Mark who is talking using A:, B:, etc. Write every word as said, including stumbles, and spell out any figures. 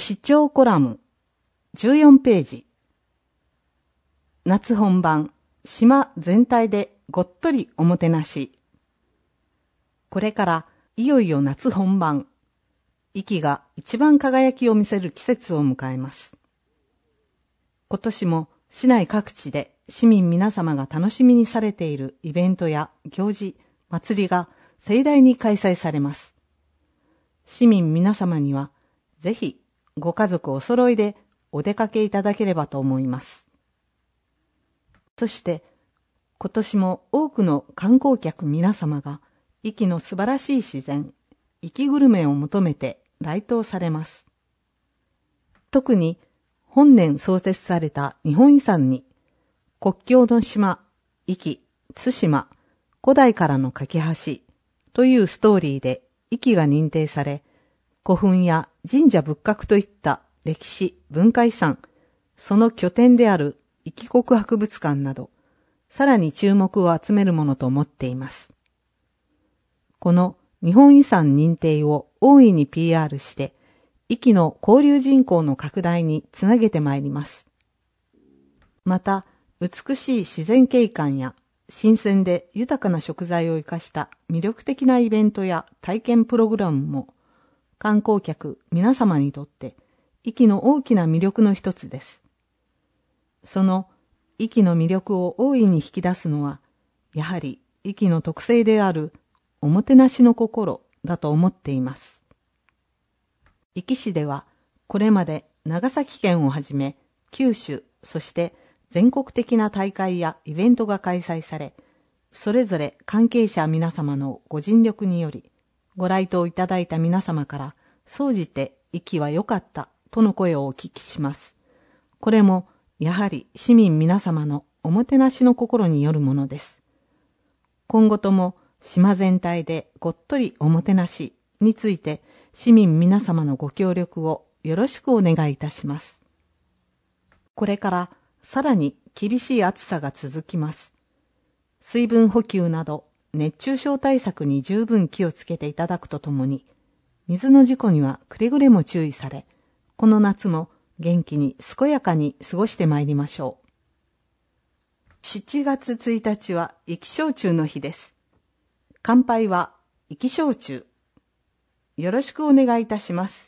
A: 視聴コラムじゅうよんページ。夏本番、島全体でごっとりおもてなし。これからいよいよ夏本番、壱岐が一番輝きを見せる季節を迎えます。今年も市内各地で市民皆様が楽しみにされているイベントや行事、祭りが盛大に開催されます。市民皆様にはぜひご家族お揃いでお出かけいただければと思います。そして今年も多くの観光客皆様が壱岐の素晴らしい自然、壱岐グルメを求めて来島されます。特に本年創設された日本遺産に国境の島、壱岐、対馬、古代からの架け橋というストーリーで壱岐が認定され、古墳や神社仏閣といった歴史文化遺産、その拠点である壱岐国博物館など、さらに注目を集めるものと思っています。この日本遺産認定を大いに ピーアール して、壱岐の交流人口の拡大につなげてまいります。また、美しい自然景観や新鮮で豊かな食材を生かした魅力的なイベントや体験プログラムも、観光客皆様にとって壱岐の大きな魅力の一つです。その壱岐の魅力を大いに引き出すのは、やはり壱岐の特性であるおもてなしの心だと思っています。壱岐市ではこれまで長崎県をはじめ九州、そして全国的な大会やイベントが開催され、それぞれ関係者皆様のご尽力により、ご来島いただいた皆様から総じて壱岐は良かったとの声をお聞きします。これもやはり市民皆様のおもてなしの心によるものです。今後とも島全体でごっとりおもてなしについて市民皆様のご協力をよろしくお願いいたします。これからさらに厳しい暑さが続きます。水分補給など熱中症対策に十分気をつけていただくとともに、水の事故にはくれぐれも注意され、この夏も元気に健やかに過ごしてまいりましょう。しちがつついたちは壱岐焼酎の日です。乾杯は壱岐焼酎。よろしくお願いいたします。